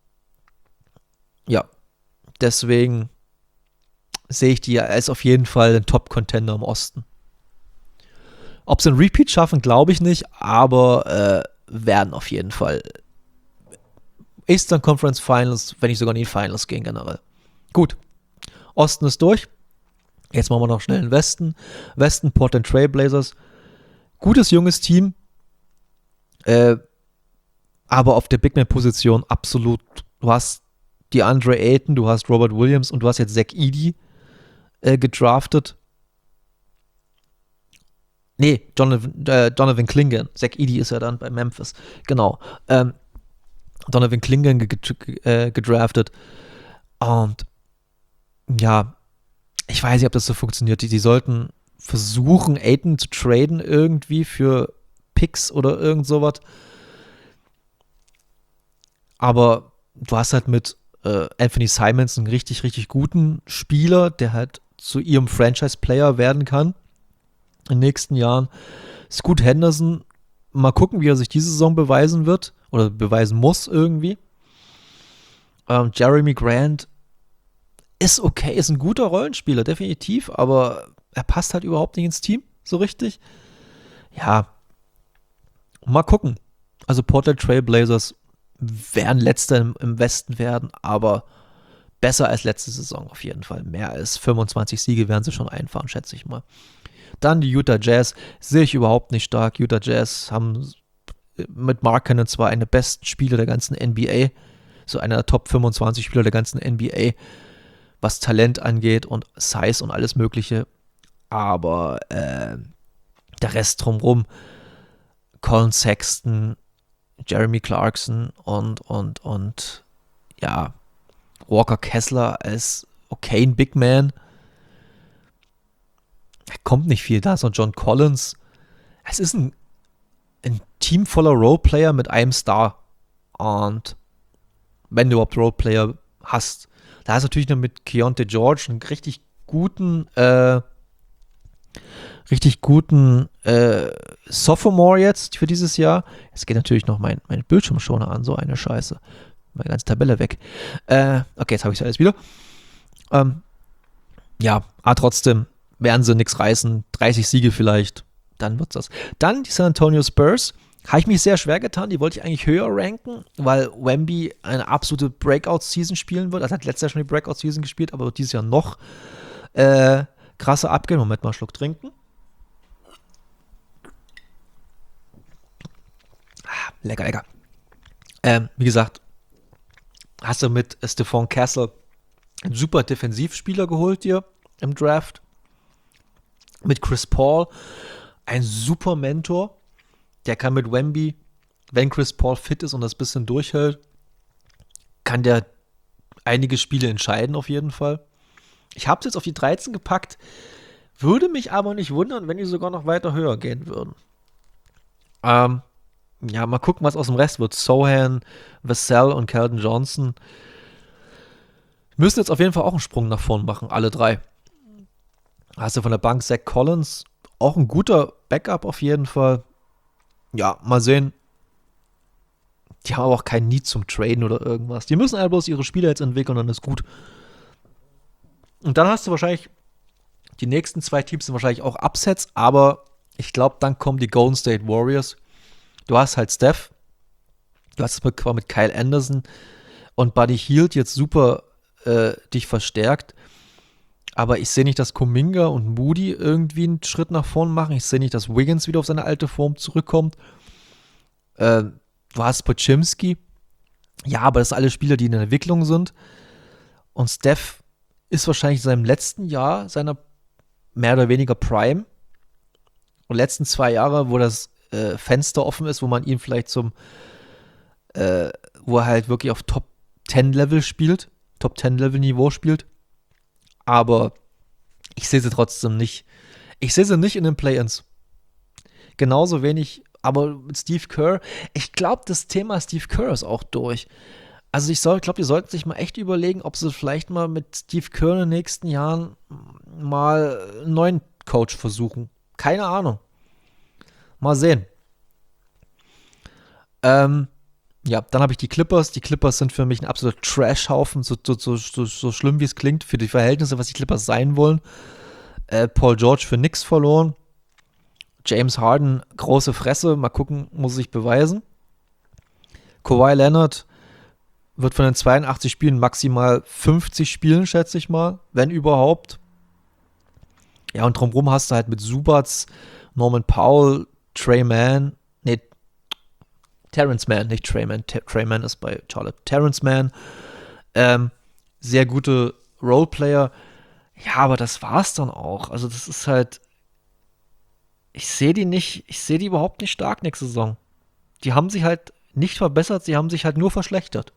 ja, deswegen sehe ich die als auf jeden Fall ein Top-Contender im Osten. Ob sie einen Repeat schaffen, glaube ich nicht, aber äh, werden auf jeden Fall Eastern Conference Finals, wenn nicht sogar in die Finals gehen generell. Gut, Osten ist durch. Jetzt machen wir noch schnell den Westen. Westen, Portland Trail Blazers. Gutes, junges Team. Äh, aber auf der Big Man-Position absolut. Du hast die Andre Ayton, du hast Robert Williams und du hast jetzt Zach Edey äh, gedraftet. Nee, Donovan, äh, Donovan Clingan. Zach Edey ist ja dann bei Memphis. Genau. Ähm, Donovan Clingan äh, gedraftet. Und ja, ich weiß nicht, ob das so funktioniert. Die, die sollten versuchen, Ayton zu traden irgendwie für Picks oder irgend sowas. Aber du hast halt mit äh, Anthony Simons einen richtig, richtig guten Spieler, der halt zu ihrem Franchise-Player werden kann in den nächsten Jahren. Scoot Henderson, mal gucken, wie er sich diese Saison beweisen wird oder beweisen muss irgendwie. Ähm, Jeremy Grant ist okay, ist ein guter Rollenspieler, definitiv, aber er passt halt überhaupt nicht ins Team, so richtig. Ja, mal gucken. Also Portland Trail Blazers werden Letzter im, im Westen werden, aber besser als letzte Saison auf jeden Fall. Mehr als fünfundzwanzig Siege werden sie schon einfahren, schätze ich mal. Dann die Utah Jazz, sehe ich überhaupt nicht stark. Utah Jazz haben mit Markkanen zwar eine der besten Spieler der ganzen N B A, so einer der Top fünfundzwanzig Spieler der ganzen N B A, was Talent angeht und Size und alles mögliche, aber äh, der Rest drumherum, Colin Sexton, Jeremy Clarkson und, und, und ja, Walker Kessler als okay, ein Big Man. Da kommt nicht viel da, so John Collins. Es ist ein, ein Team voller Roleplayer mit einem Star. Und wenn du überhaupt Roleplayer hast, da ist natürlich noch mit Keontae George einen richtig guten, äh, richtig guten äh, Sophomore jetzt für dieses Jahr. Jetzt geht natürlich noch mein, mein Bildschirmschoner an, so eine Scheiße. Meine ganze Tabelle weg. Äh, okay, jetzt habe ich es alles wieder. Ähm, ja, aber trotzdem werden sie nichts reißen. dreißig Siege vielleicht, dann wird's das. Dann die San Antonio Spurs. Habe ich mich sehr schwer getan. Die wollte ich eigentlich höher ranken, weil Wemby eine absolute Breakout-Season spielen wird. Er hat letztes Jahr schon die Breakout-Season gespielt, aber wird dieses Jahr noch äh, krasser abgehen. Moment mal, einen Schluck trinken. Ah, lecker, lecker. Ähm, wie gesagt, hast du mit Stephon Castle einen super Defensivspieler geholt dir im Draft. Mit Chris Paul, ein super Mentor. Der kann mit Wemby, wenn Chris Paul fit ist und das bisschen durchhält, kann der einige Spiele entscheiden auf jeden Fall. Ich habe es jetzt auf die dreizehn gepackt, würde mich aber nicht wundern, wenn die sogar noch weiter höher gehen würden. Ähm, ja, mal gucken, was aus dem Rest wird. Sohan, Vassell und Keldon Johnson müssen jetzt auf jeden Fall auch einen Sprung nach vorn machen, alle drei. Hast du von der Bank Zach Collins, auch ein guter Backup auf jeden Fall. Ja, mal sehen. Die haben aber auch keinen Need zum Traden oder irgendwas. Die müssen halt bloß ihre Spieler jetzt entwickeln und dann ist gut. Und dann hast du wahrscheinlich, die nächsten zwei Teams sind wahrscheinlich auch Upsets, aber ich glaube, dann kommen die Golden State Warriors. Du hast halt Steph, du hast es mit, mit Kyle Anderson und Buddy Hield jetzt super äh, dich verstärkt. Aber ich sehe nicht, dass Kuminga und Moody irgendwie einen Schritt nach vorn machen. Ich sehe nicht, dass Wiggins wieder auf seine alte Form zurückkommt. Äh, du hast Pochimski. Ja, aber das sind alle Spieler, die in der Entwicklung sind. Und Steph ist wahrscheinlich in seinem letzten Jahr seiner mehr oder weniger Prime. Und letzten zwei Jahre, wo das äh, Fenster offen ist, wo man ihn vielleicht zum, äh, wo er halt wirklich auf Top zehn Level spielt, Top zehn Level Niveau spielt. Aber ich sehe sie trotzdem nicht. Ich sehe sie nicht in den Play-Ins. Genauso wenig, aber mit Steve Kerr, ich glaube, das Thema Steve Kerr ist auch durch. Also ich glaube, die sollten sich mal echt überlegen, ob sie vielleicht mal mit Steve Kerr in den nächsten Jahren mal einen neuen Coach versuchen. Keine Ahnung. Mal sehen. Ähm, ja, dann habe ich die Clippers. Die Clippers sind für mich ein absoluter Trash-Haufen, so, so, so, so, so schlimm wie es klingt, für die Verhältnisse, was die Clippers sein wollen. Äh, Paul George für nix verloren. James Harden, große Fresse. Mal gucken, muss sich beweisen. Kawhi Leonard wird von den zweiundachtzig Spielen maximal fünfzig spielen, schätze ich mal, wenn überhaupt. Ja, und drumherum hast du halt mit Subats, Norman Powell, Trey Mann, nee, Terrence Mann, nicht Trey Mann, T- Trey Mann ist bei Charlotte, Terrence Mann, ähm, sehr gute Roleplayer. Ja, aber das war's dann auch. Also das ist halt, ich sehe die nicht, ich sehe die überhaupt nicht stark nächste Saison. Die haben sich halt nicht verbessert, sie haben sich halt nur verschlechtert.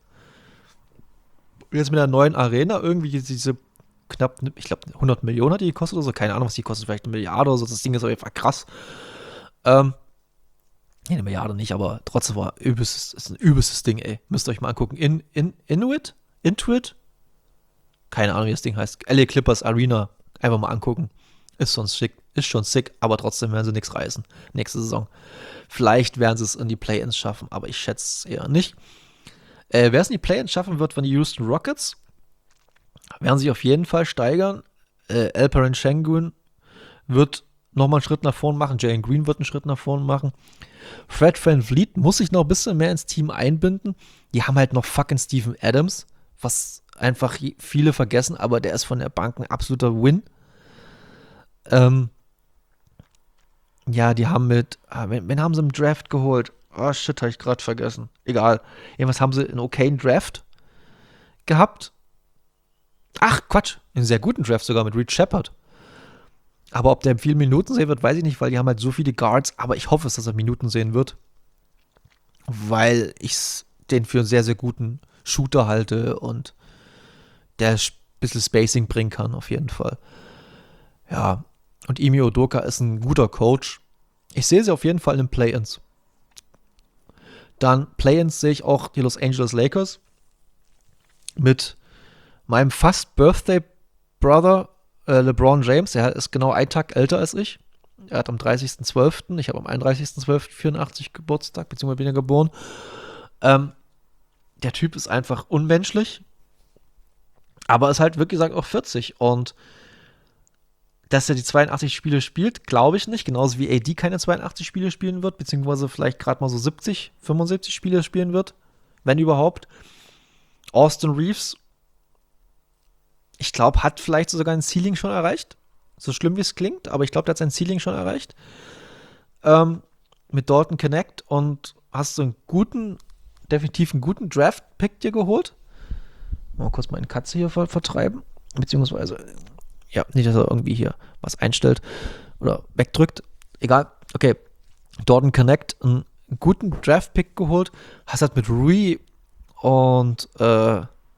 Jetzt mit der neuen Arena irgendwie diese knapp, ich glaube, hundert Millionen hat die gekostet oder so. Keine Ahnung, was die kostet. Vielleicht eine Milliarde oder so. Das Ding ist auf jeden Fall krass. Ähm, nee, eine Milliarde nicht, aber trotzdem war übelstes, ist ein übelstes Ding, ey. Müsst ihr euch mal angucken. In, in, Inuit? Intuit? Keine Ahnung, wie das Ding heißt. L A Clippers Arena. Einfach mal angucken. Ist schon sick, ist schon sick, aber trotzdem werden sie nichts reißen. Nächste Saison. Vielleicht werden sie es in die Play-Ins schaffen, aber ich schätze es eher nicht. Äh, wer es in die Play-Ins schaffen wird, waren die Houston Rockets. Werden sich auf jeden Fall steigern. Äh, Alperen Sengun wird nochmal einen Schritt nach vorn machen. Jalen Green wird einen Schritt nach vorn machen. Fred VanVleet muss sich noch ein bisschen mehr ins Team einbinden. Die haben halt noch fucking Steven Adams, was einfach viele vergessen, aber der ist von der Bank ein absoluter Win. Ähm, ja, die haben mit, ah, wen, wen haben sie im Draft geholt? Oh shit, habe ich gerade vergessen. Egal. Irgendwas haben sie einen okayen Draft gehabt. Ach, Quatsch. Einen sehr guten Draft sogar mit Reed Shepard. Aber ob der viel Minuten sehen wird, weiß ich nicht, weil die haben halt so viele Guards. Aber ich hoffe es, dass er Minuten sehen wird. Weil ich den für einen sehr, sehr guten Shooter halte und der ein bisschen Spacing bringen kann, auf jeden Fall. Ja, und Imi Udoka ist ein guter Coach. Ich sehe sie auf jeden Fall in den Play-Ins. Dann Play-Ins sehe ich auch die Los Angeles Lakers mit meinem fast Birthday-Brother äh, LeBron James. Er ist genau einen Tag älter als ich. Er hat am dreißigsten zwölften Ich habe am einunddreißigsten zwölften vierundachtzig Geburtstag, beziehungsweise bin ja geboren. Ähm, der Typ ist einfach unmenschlich, aber ist halt wirklich gesagt auch vierzig. Und dass er die zweiundachtzig Spiele spielt, glaube ich nicht. Genauso wie A D keine zweiundachtzig Spiele spielen wird, beziehungsweise vielleicht gerade mal so siebzig, fünfundsiebzig Spiele spielen wird, wenn überhaupt. Austin Reeves, ich glaube, hat vielleicht sogar ein Ceiling schon erreicht. So schlimm wie es klingt, aber ich glaube, der hat sein Ceiling schon erreicht. Ähm, mit Dalton Connect und hast du einen guten, definitiv einen guten Draft-Pick dir geholt. Mal kurz meine Katze hier ver vertreiben. Beziehungsweise, ja, nicht, dass er irgendwie hier was einstellt oder wegdrückt. Egal. Okay. Jordan Connect, einen guten Draft-Pick geholt. Hast halt mit Rui und äh,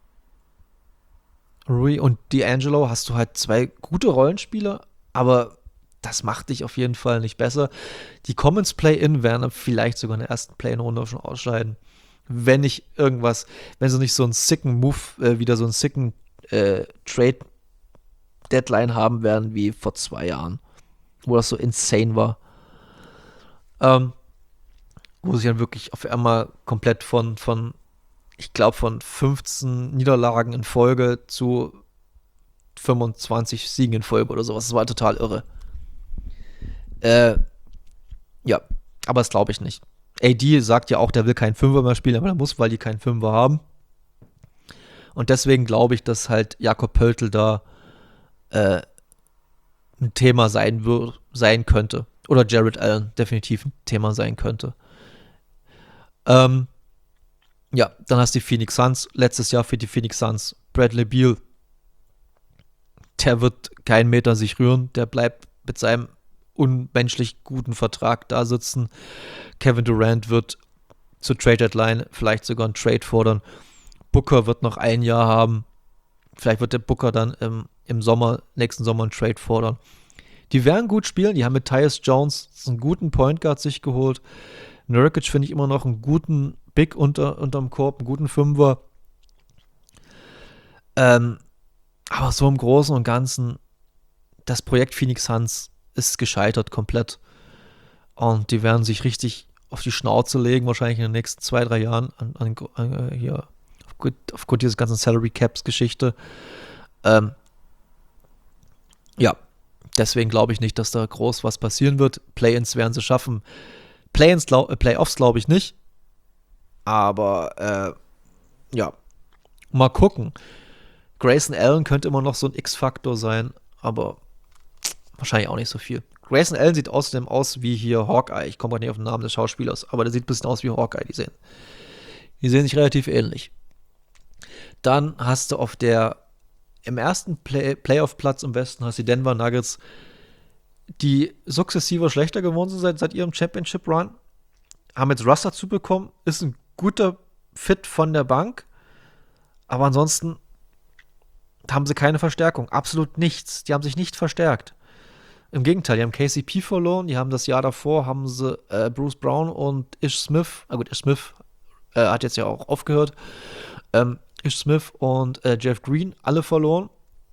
Rui und D'Angelo hast du halt zwei gute Rollenspieler, aber das macht dich auf jeden Fall nicht besser. Die Commons Play-In werden vielleicht sogar in der ersten Play-In-Runde schon ausscheiden. Wenn nicht irgendwas, wenn sie nicht so einen sicken Move, äh, wieder so einen sicken äh, Trade-Deadline haben werden wie vor zwei Jahren, wo das so insane war. Ähm, wo sich dann wirklich auf einmal komplett von, von ich glaube, von fünfzehn Niederlagen in Folge zu fünfundzwanzig Siegen in Folge oder sowas. Das war total irre. Äh, ja, aber das glaube ich nicht. A D sagt ja auch, der will keinen Fünfer mehr spielen, aber er muss, weil die keinen Fünfer haben. Und deswegen glaube ich, dass halt Jakob Pöltl da äh, ein Thema sein, wird, sein könnte. Oder Jared Allen definitiv ein Thema sein könnte. Ähm, ja, dann hast du die Phoenix Suns. Letztes Jahr für die Phoenix Suns Bradley Beal. Der wird keinen Meter sich rühren. Der bleibt mit seinem unmenschlich guten Vertrag da sitzen. Kevin Durant wird zur Trade Deadline vielleicht sogar einen Trade fordern. Booker wird noch ein Jahr haben. Vielleicht wird der Booker dann im, im Sommer, nächsten Sommer einen Trade fordern. Die werden gut spielen. Die haben mit Tyus Jones einen guten Point Guard sich geholt. Nurkic finde ich immer noch einen guten Big unter, unterm Korb, einen guten Fünfer. Ähm, aber so im Großen und Ganzen, das Projekt Phoenix Suns ist gescheitert komplett. Und die werden sich richtig auf die Schnauze legen, wahrscheinlich in den nächsten zwei, drei Jahren, an, an, an, hier, aufgrund, aufgrund dieser ganzen Salary Caps Geschichte. Ähm, ja, deswegen glaube ich nicht, dass da groß was passieren wird. Play-ins werden sie schaffen. Play-ins, glaub, äh, Playoffs glaube ich nicht. Aber, äh, ja, mal gucken. Grayson Allen könnte immer noch so ein X-Faktor sein, aber wahrscheinlich auch nicht so viel. Grayson Allen sieht außerdem aus wie hier Hawkeye. Ich komme gerade nicht auf den Namen des Schauspielers, aber der sieht ein bisschen aus wie Hawkeye. Die sehen, die sehen sich relativ ähnlich. Dann hast du auf der im ersten Play Playoff-Platz im Westen hast du die Denver Nuggets, die sukzessive schlechter geworden sind seit, seit ihrem Championship-Run. Haben jetzt Russ dazu bekommen, ist ein guter Fit von der Bank, aber ansonsten haben sie keine Verstärkung. Absolut nichts. Die haben sich nicht verstärkt. Im Gegenteil, die haben K C P verloren. Die haben das Jahr davor, haben sie äh, Bruce Brown und Ish Smith, ah gut, Ish Smith äh, hat jetzt ja auch aufgehört, ähm, Ish Smith und äh, Jeff Green alle verloren,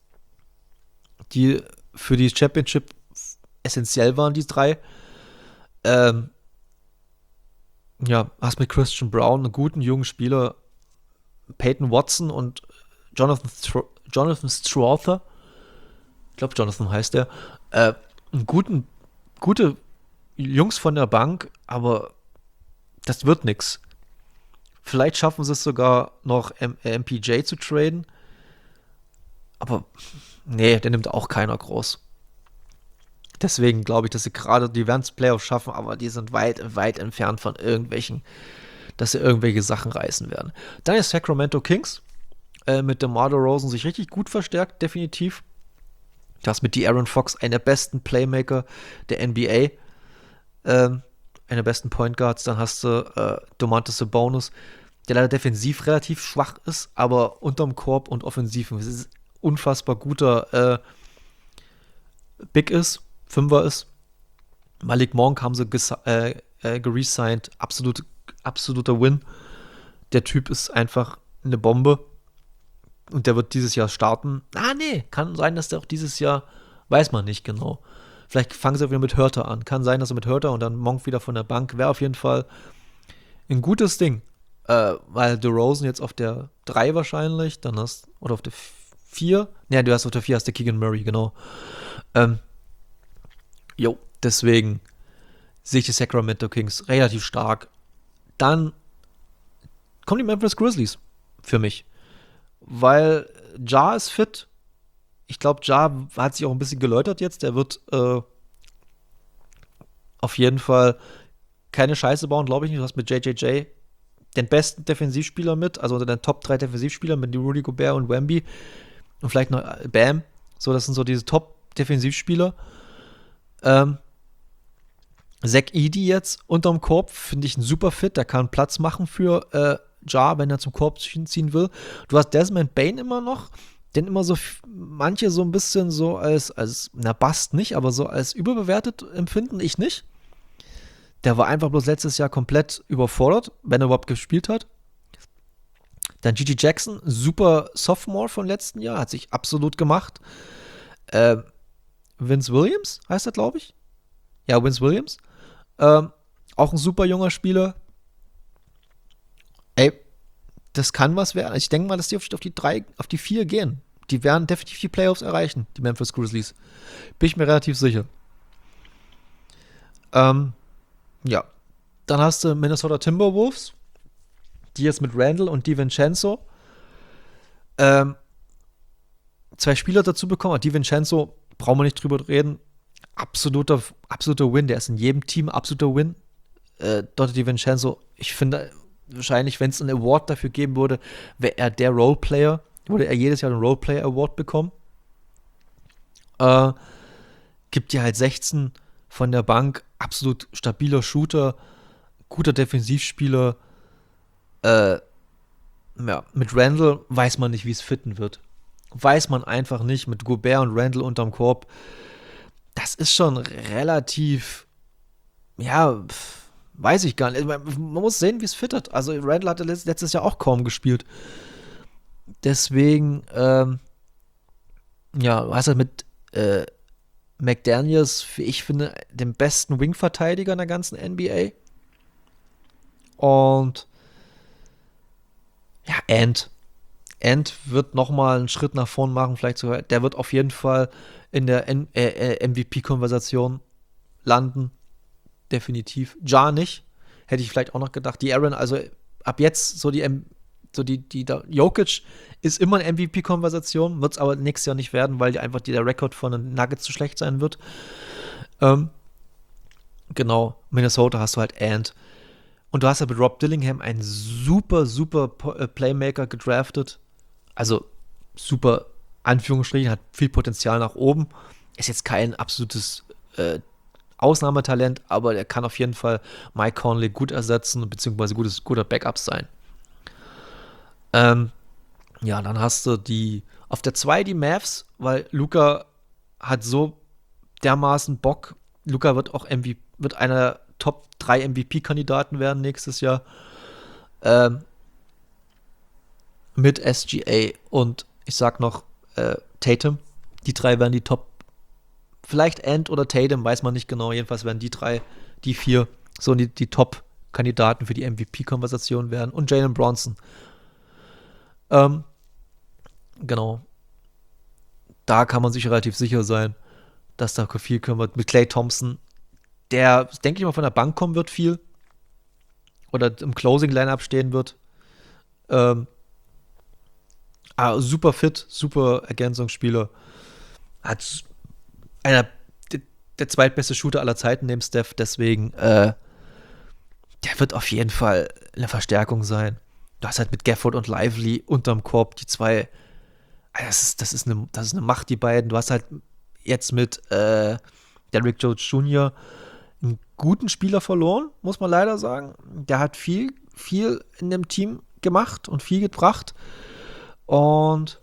die für die Championship essentiell waren, die drei. Ähm, ja, hast mit Christian Brown einen guten jungen Spieler, Peyton Watson und Jonathan, Str Jonathan Strother, ich glaube Jonathan heißt der, äh, einen guten, gute Jungs von der Bank, aber das wird nix. Vielleicht schaffen sie es sogar noch M P J zu traden, aber nee, der nimmt auch keiner groß. Deswegen glaube ich, dass sie gerade die werden es Playoffs schaffen, aber die sind weit, weit entfernt von irgendwelchen, dass sie irgendwelche Sachen reißen werden. Dann ist Sacramento Kings äh, mit DeMar DeRozan sich richtig gut verstärkt, definitiv. Du hast mit De'Aaron Fox einen der besten Playmaker der N B A, ähm, einen der besten Point Guards. Dann hast du äh, Domantas Sabonis, der leider defensiv relativ schwach ist, aber unterm Korb und offensiv ein unfassbar guter äh, Big ist, Fünfer ist. Malik Monk haben sie äh, äh, geresigned, absolut, absoluter Win. Der Typ ist einfach eine Bombe. Und der wird dieses Jahr starten. Ah, nee, kann sein, dass der auch dieses Jahr, weiß man nicht genau. Vielleicht fangen sie wieder mit Hörter an. Kann sein, dass er mit Hörter und dann Monk wieder von der Bank. Wäre auf jeden Fall ein gutes Ding. Äh, weil DeRozan jetzt auf der drei wahrscheinlich, dann hast, oder auf der vier. Ne, du hast auf der vier hast du Keegan Murray, genau. Ähm, jo, deswegen sehe ich die Sacramento Kings relativ stark. Dann kommen die Memphis Grizzlies für mich. Weil Ja ist fit. Ich glaube, Ja hat sich auch ein bisschen geläutert jetzt. Der wird äh, auf jeden Fall keine Scheiße bauen, glaube ich nicht. Du hast mit J J J den besten Defensivspieler mit, also unter den Top drei Defensivspieler mit Rudy Gobert und Wemby und vielleicht noch Bam. So, das sind so diese Top-Defensivspieler. Ähm, Zach Edey jetzt unterm Korb, finde ich ein super Fit. Der kann Platz machen für äh, Ja, wenn er zum Korb ziehen will. Du hast Desmond Bane immer noch, den immer so f- manche so ein bisschen so als, als, na, Bast nicht, aber so als überbewertet empfinden, ich nicht. Der war einfach bloß letztes Jahr komplett überfordert, wenn er überhaupt gespielt hat. Dann Gigi Jackson, super Sophomore von letzten Jahr, hat sich absolut gemacht. Ähm, Vince Williams heißt er, glaube ich. Ja, Vince Williams. Ähm, auch ein super junger Spieler. Ey, das kann was werden. Ich denke mal, dass die auf, auf die drei, auf die vier gehen. Die werden definitiv die Playoffs erreichen, die Memphis Grizzlies. Bin ich mir relativ sicher. Ähm, ja. Dann hast du Minnesota Timberwolves, die jetzt mit Randall und DiVincenzo ähm, zwei Spieler dazu bekommen. DiVincenzo, brauchen wir nicht drüber reden, absoluter, absoluter Win. Der ist in jedem Team absoluter Win. Äh, Dottie DiVincenzo, ich finde, wahrscheinlich, wenn es einen Award dafür geben würde, wäre er der Roleplayer. Würde er jedes Jahr einen Roleplayer Award bekommen. Äh, gibt dir halt sechzehn von der Bank, absolut stabiler Shooter, guter Defensivspieler. Äh, ja, mit Randall weiß man nicht, wie es fitten wird. Weiß man einfach nicht. Mit Gobert und Randall unterm Korb. Das ist schon relativ, ja, pf, weiß ich gar nicht. Man, man muss sehen, wie es fittert. Also Randall hatte letztes Jahr auch kaum gespielt. Deswegen, ähm, ja, was er mit äh, McDaniels, wie ich finde, den besten Wing-Verteidiger in der ganzen N B A. Und ja, Ant. Ant wird nochmal einen Schritt nach vorn machen, vielleicht sogar. Der wird auf jeden Fall in der N- äh, äh, M V P-Konversation landen. Definitiv. Ja nicht. Hätte ich vielleicht auch noch gedacht. Die Aaron, also ab jetzt so die M- so die, die da, Jokic ist immer eine M V P-Konversation, wird es aber nächstes Jahr nicht werden, weil die einfach die, der Rekord von den Nuggets zu schlecht sein wird. Ähm, genau, Minnesota hast du halt Ant. Und du hast ja mit Rob Dillingham einen super, super Po- äh, Playmaker gedraftet. Also super, Anführungsstrichen, hat viel Potenzial nach oben. Ist jetzt kein absolutes äh, Ausnahmetalent, aber er kann auf jeden Fall Mike Conley gut ersetzen, beziehungsweise gutes, guter Backup sein. Ähm, ja, dann hast du die auf der zwei die Mavs, weil Luka hat so dermaßen Bock. Luka wird auch M V P, wird einer der Top drei M V P-Kandidaten werden nächstes Jahr. Ähm, mit S G A und ich sag noch äh, Tatum. Die drei werden die Top, vielleicht Ant oder Tatum, weiß man nicht genau. Jedenfalls werden die drei, die vier, so die, die Top-Kandidaten für die M V P-Konversation werden. Und Jalen Bronson. Ähm, genau. Da kann man sich relativ sicher sein, dass da viel können wird. Mit Klay Thompson, der, denke ich mal, von der Bank kommen wird viel. Oder im Closing-Line-Up stehen wird. Ähm, ah, super fit, super Ergänzungsspieler. Hat einer der, der zweitbeste Shooter aller Zeiten neben Steph, deswegen, äh, der wird auf jeden Fall eine Verstärkung sein. Du hast halt mit Gafford und Lively unterm Korb die zwei. Das ist, das ist, eine, das ist eine Macht, die beiden. Du hast halt jetzt mit äh, Derrick Jones Junior einen guten Spieler verloren, muss man leider sagen. Der hat viel, viel in dem Team gemacht und viel gebracht. Und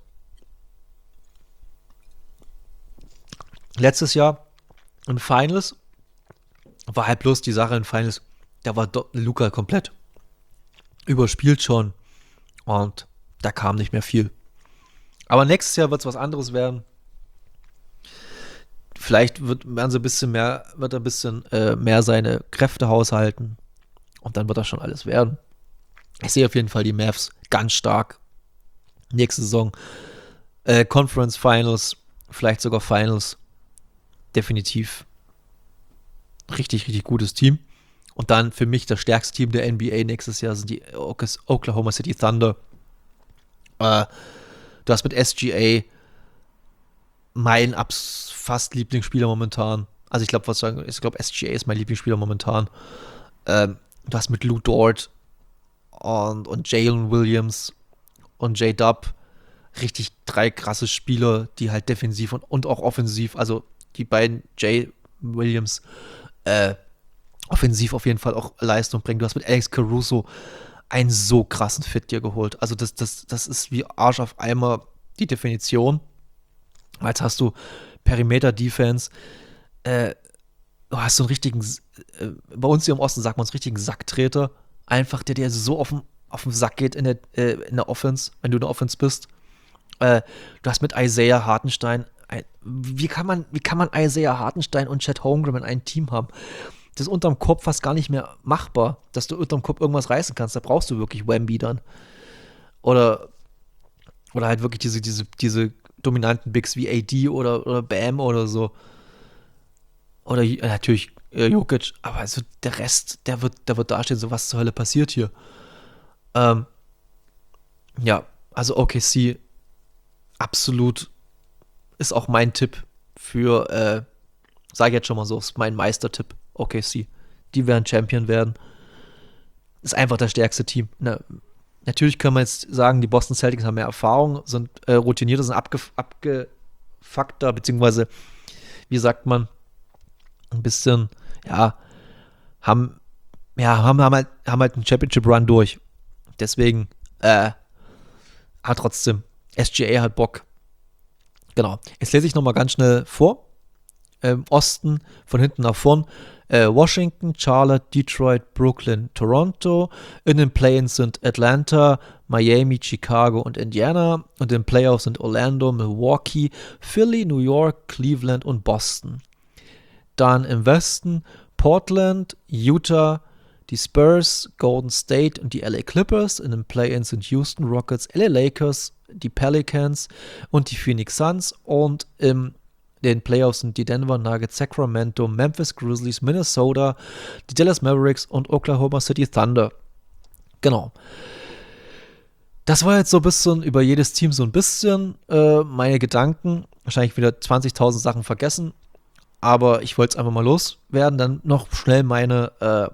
letztes Jahr im Finals war halt bloß die Sache im Finals, da war Luka komplett überspielt schon und da kam nicht mehr viel. Aber nächstes Jahr wird es was anderes werden. Vielleicht wird, werden sie ein bisschen mehr, wird er ein bisschen äh, mehr seine Kräfte haushalten und dann wird das schon alles werden. Ich sehe auf jeden Fall die Mavs ganz stark nächste Saison. Äh, Conference Finals, vielleicht sogar Finals. Definitiv richtig, richtig gutes Team. Und dann für mich das stärkste Team der N B A nächstes Jahr sind die Oklahoma City Thunder. Äh, du hast mit S G A mein abs- fast Lieblingsspieler momentan. Also ich glaube, was sagen, ich glaube, S G A ist mein Lieblingsspieler momentan. Ähm, du hast mit Lou Dort und, und Jalen Williams und J-Dub. Richtig drei krasse Spieler, die halt defensiv und, und auch offensiv, also die beiden Jay Williams, äh, offensiv auf jeden Fall auch Leistung bringen. Du hast mit Alex Caruso einen so krassen Fit dir geholt. Also das, das, das ist wie Arsch auf Eimer die Definition. Jetzt hast du Perimeter-Defense, äh, du hast so einen richtigen, äh, bei uns hier im Osten sagt man es, richtigen Sacktreter. Einfach, der dir so auf den, auf den Sack geht in der, äh, in der Offense, wenn du in der Offense bist. Äh, du hast mit Isaiah Hartenstein, ein, wie, kann man, wie kann man Isaiah Hartenstein und Chet Holmgren in einem Team haben? Das ist unterm Kopf fast gar nicht mehr machbar, dass du unterm Kopf irgendwas reißen kannst. Da brauchst du wirklich Wemby dann. Oder, oder halt wirklich diese, diese, diese dominanten Bigs wie A D oder, oder Bam oder so. Oder äh, natürlich äh, Jokic, aber also der Rest, der wird, der wird dastehen, so was zur Hölle passiert hier. Ähm, ja, also O K C absolut ist auch mein Tipp für, äh, sage ich jetzt schon mal so, ist mein Meistertipp, O K C. Die werden Champion werden. Ist einfach das stärkste Team. Na, natürlich kann man jetzt sagen, die Boston Celtics haben mehr Erfahrung, sind äh, routinierter, sind abgef- abgefuckter, beziehungsweise, wie sagt man, ein bisschen, ja, haben, ja, haben, haben, halt, haben halt einen Championship-Run durch. Deswegen, äh, aber trotzdem, S G A hat Bock. Genau. Jetzt lese ich nochmal ganz schnell vor. Im Osten, von hinten nach vorn. Äh, Washington, Charlotte, Detroit, Brooklyn, Toronto. In den Play-ins sind Atlanta, Miami, Chicago und Indiana. Und in den Playoffs sind Orlando, Milwaukee, Philly, New York, Cleveland und Boston. Dann im Westen Portland, Utah, die Spurs, Golden State und die L A Clippers. In den Play-ins sind Houston Rockets, L A Lakers, die Pelicans und die Phoenix Suns. Und in den Playoffs sind die Denver Nuggets, Sacramento, Memphis Grizzlies, Minnesota, die Dallas Mavericks und Oklahoma City Thunder. Genau. Das war jetzt so ein bisschen über jedes Team so ein bisschen äh, meine Gedanken. Wahrscheinlich wieder zwanzigtausend Sachen vergessen. Aber ich wollte es einfach mal loswerden. Dann noch schnell meine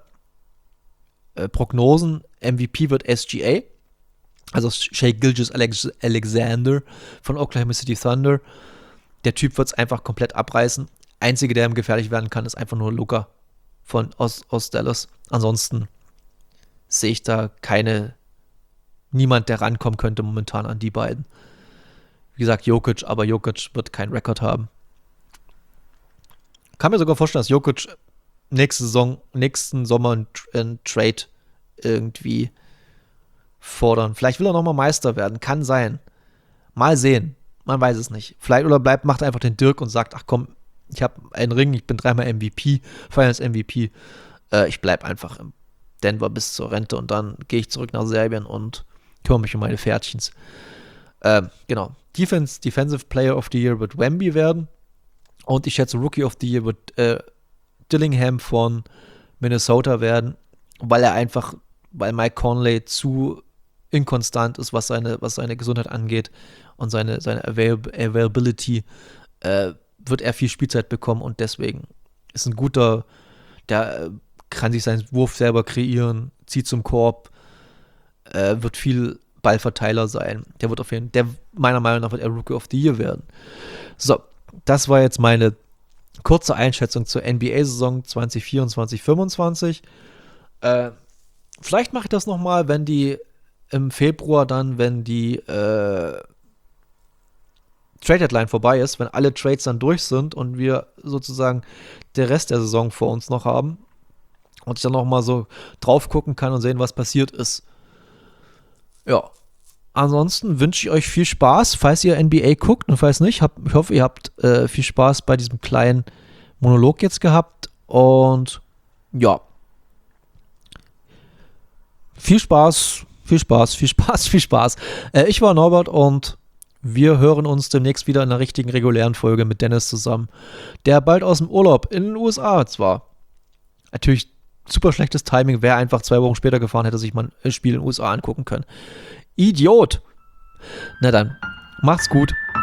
äh, äh, Prognosen. M V P wird S G A. Also Shai Gilgeous-Alexander von Oklahoma City Thunder. Der Typ wird es einfach komplett abreißen. Einzige, der ihm gefährlich werden kann, ist einfach nur Luka von aus, aus Dallas. Ansonsten sehe ich da keine, niemand, der rankommen könnte momentan an die beiden. Wie gesagt, Jokic, aber Jokic wird keinen Rekord haben. Kann mir sogar vorstellen, dass Jokic nächste Saison, nächsten Sommer einen, einen Trade irgendwie fordern. Vielleicht will er nochmal Meister werden. Kann sein. Mal sehen. Man weiß es nicht. Vielleicht oder bleibt, macht einfach den Dirk und sagt, ach komm, ich habe einen Ring, ich bin dreimal M V P, Finals M V P. Äh, ich bleib einfach in Denver bis zur Rente und dann gehe ich zurück nach Serbien und kümmere mich um meine Pferdchens. Äh, genau. Defense, Defensive Player of the Year wird Wemby werden. Und ich schätze, Rookie of the Year wird äh, Dillingham von Minnesota werden, weil er einfach, weil Mike Conley zu inkonstant ist, was seine, was seine Gesundheit angeht und seine, seine Avail- Availability, äh, wird er viel Spielzeit bekommen und deswegen ist ein guter, der äh, kann sich seinen Wurf selber kreieren, zieht zum Korb, äh, wird viel Ballverteiler sein. Der wird auf jeden Fall, der meiner Meinung nach wird er Rookie of the Year werden. So, das war jetzt meine kurze Einschätzung zur N B A-Saison zwanzig vierundzwanzig fünfundzwanzig. Äh, vielleicht mache ich das nochmal, wenn die im Februar dann, wenn die äh, Trade-Deadline vorbei ist, wenn alle Trades dann durch sind und wir sozusagen den Rest der Saison vor uns noch haben und ich dann nochmal so drauf gucken kann und sehen, was passiert ist. Ja. Ansonsten wünsche ich euch viel Spaß, falls ihr N B A guckt und falls nicht, hab, ich hoffe, ihr habt äh, viel Spaß bei diesem kleinen Monolog jetzt gehabt und ja, viel Spaß, viel Spaß, viel Spaß, viel Spaß. Äh, ich war Norbert und wir hören uns demnächst wieder in einer richtigen regulären Folge mit Dennis zusammen, der bald aus dem Urlaub in den U S A zwar. Natürlich super schlechtes Timing, wäre einfach zwei Wochen später gefahren, hätte sich mal ein Spiel in den U S A angucken können. Idiot! Na dann, macht's gut.